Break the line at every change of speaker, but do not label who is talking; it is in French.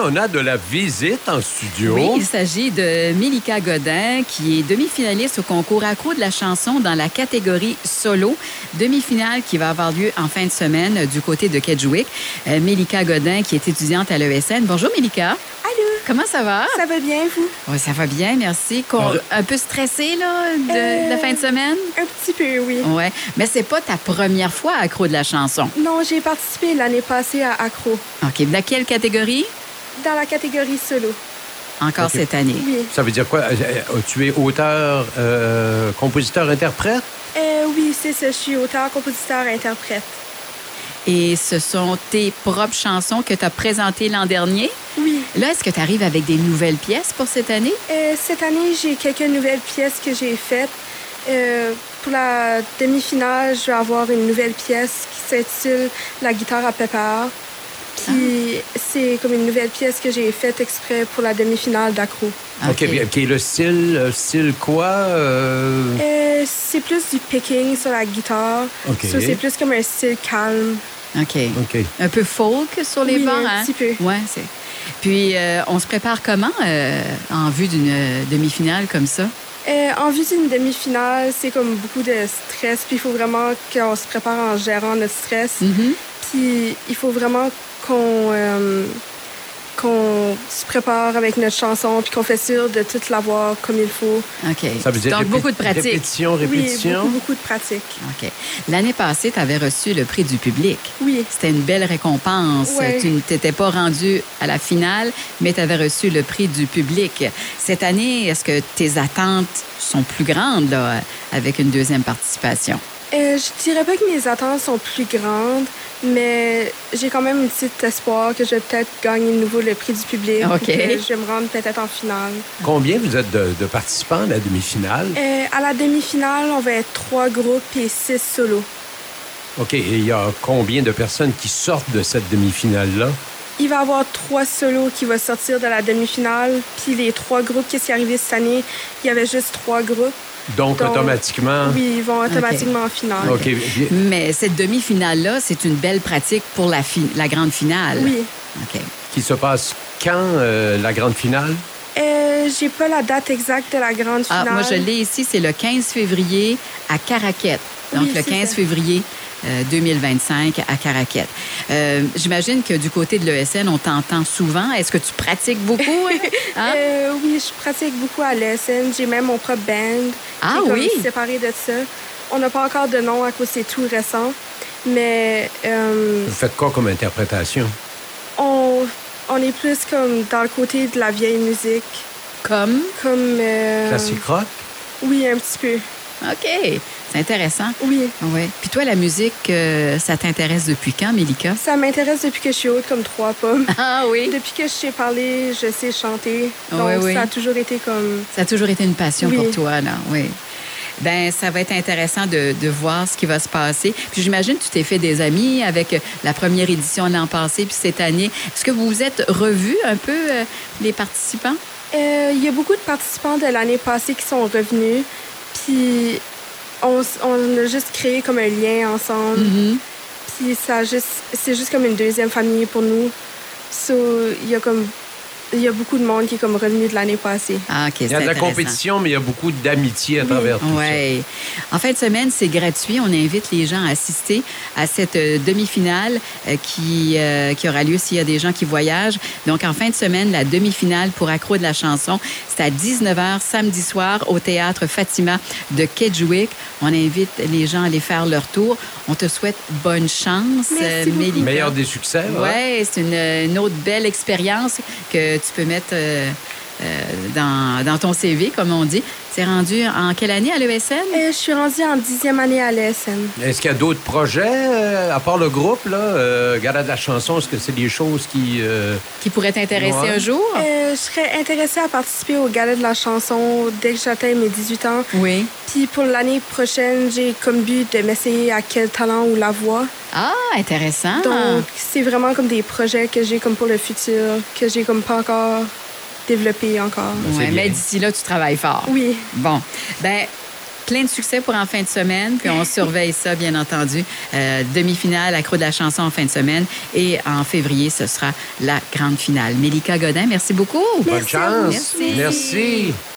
on a de la visite en studio.
Oui, il s'agit de Mélika Godin, qui est demi-finaliste au concours Accro de la chanson dans la catégorie solo. Demi-finale qui va avoir lieu en fin de semaine du côté de Kedgewick. Mélika Godin, qui est étudiante à l'ESN. Bonjour, Mélika.
Allô.
Comment ça va?
Ça va bien, vous?
Oui, ça va bien, merci. Un peu stressé, là, de la fin de semaine?
Un petit peu, oui.
Oui. Mais c'est pas ta première fois à Accro de la chanson.
Non, j'ai participé l'année passée à Accro.
OK. Dans quelle catégorie?
Dans la catégorie solo.
Encore cette année.
Oui.
Ça veut dire quoi? Tu es auteur, compositeur, interprète?
Oui, c'est ça. Je suis auteur, compositeur, interprète.
Et ce sont tes propres chansons que tu as présentées l'an dernier?
Oui.
Là, est-ce que tu arrives avec des nouvelles pièces pour cette année?
Cette année, j'ai quelques nouvelles pièces que j'ai faites. Pour la demi-finale, je vais avoir une nouvelle pièce qui s'intitule La guitare à Pepper. Puis c'est comme une nouvelle pièce que j'ai faite exprès pour la demi-finale d'Accro.
OK. Le style quoi?
C'est plus du picking sur la guitare.
OK.
Ça, c'est plus comme un style calme.
OK.
OK.
Un peu folk sur les bords,
un petit peu.
Oui, c'est. Puis, on se prépare comment en vue d'une demi-finale comme ça?
En vue d'une demi-finale, c'est comme beaucoup de stress. Puis il faut vraiment qu'on se prépare en gérant notre stress.
Mm-hmm.
Puis il faut vraiment qu'on se prépare avec notre chanson puis qu'on fait sûr de tout l'avoir comme il faut.
OK.
Ça veut dire
donc, beaucoup de pratique.
Répétition.
Oui, beaucoup de pratique.
OK. L'année passée, tu avais reçu le prix du public.
Oui.
C'était une belle récompense.
Ouais.
Tu n'étais pas rendu à la finale, mais tu avais reçu le prix du public. Cette année, est-ce que tes attentes sont plus grandes là, avec une deuxième participation?
Je dirais pas que mes attentes sont plus grandes, mais j'ai quand même un petit espoir que je vais peut-être gagner de nouveau le prix du public.
OK.
Que je vais me rendre peut-être en finale.
Combien vous êtes de participants à la demi-finale?
À la demi-finale, on va être 3 groupes et 6 solos.
OK. Et il y a combien de personnes qui sortent de cette demi-finale-là?
Il va y avoir 3 solos qui vont sortir de la demi-finale. Puis les 3 groupes qui sont arrivés cette année, il y avait juste 3 groupes.
Donc, automatiquement...
Oui, ils vont automatiquement en finale.
OK.
Mais cette demi-finale-là, c'est une belle pratique pour la grande finale.
Oui.
OK.
Qui se passe quand, la grande finale?
J'ai pas la date exacte de la grande finale.
Moi, je l'ai ici, c'est le 15 février à Caraquette. Donc,
Oui,
le
c'est
15
ça.
février 2025 à Caraquette. J'imagine que du côté de l'ESN, on t'entend souvent. Est-ce que tu pratiques beaucoup? Hein?
Oui, je pratique beaucoup à l'ESN. J'ai même mon propre band.
Ah
qui est
oui?
comme séparé de ça. On n'a pas encore de nom à cause c'est tout récent. Mais
Vous faites quoi comme interprétation?
on est plus comme dans le côté de la vieille musique.
Comme?
Comme...
Classique rock?
Oui, un petit peu.
OK. C'est intéressant.
Oui.
Ouais. Puis toi, la musique, ça t'intéresse depuis quand, Mélika?
Ça m'intéresse depuis que je suis haute comme 3 pommes.
Ah oui?
Depuis que je sais parler, je sais chanter. Donc,
Oui.
ça a toujours été comme...
Ça a toujours été une passion
Oui.
pour toi, là. Oui. Ben, ça va être intéressant de voir ce qui va se passer. Puis j'imagine que tu t'es fait des amis avec la première édition l'an passé, puis cette année. Est-ce que vous vous êtes revus un peu, les participants?
Il y a beaucoup de participants de l'année passée qui sont revenus. Puis on a juste créé comme un lien ensemble.
Mm-hmm.
Puis c'est juste comme une deuxième famille pour nous. So, il y a beaucoup de monde qui est comme revenu de l'année passée.
Ah, OK,
Il y a de la
intéressant.
compétition, mais il y a beaucoup d'amitié à travers tout
Oui. En fin de semaine, c'est gratuit. On invite les gens à assister à cette demi-finale qui aura lieu s'il y a des gens qui voyagent. Donc, en fin de semaine, la demi-finale pour Accro de la chanson, c'est à 19h samedi soir au Théâtre Fatima de Kedgewick. On invite les gens à aller faire leur tour. On te souhaite bonne chance,
Merci beaucoup.
Mélika.
Meilleur des succès.
Oui, c'est une autre belle expérience que tu peux mettre dans ton CV, comme on dit. Tu es rendu en quelle année à l'ESN?
Je suis rendue en 10e année à l'ESN.
Est-ce qu'il y a d'autres projets, à part le groupe, là? Gala de la chanson, est-ce que c'est des choses
Qui pourraient t'intéresser
Ouais.
un jour?
Je serais intéressée à participer au Gala de la chanson dès que j'atteins mes 18 ans.
Oui.
Puis pour l'année prochaine, j'ai comme but de m'essayer à Quel talent ou la voix.
Ah, intéressant.
Donc, c'est vraiment comme des projets que j'ai comme pour le futur, que j'ai comme pas encore développé encore.
c'est
Ouais,
bien.
mais d'ici là, tu travailles fort.
Oui.
Bon, ben plein de succès pour en fin de semaine. Puis on surveille ça, bien entendu. Demi-finale, accro de la chanson en fin de semaine. Et en février, ce sera la grande finale. Mélika Godin, merci beaucoup.
Bonne chance.
Merci.
Merci.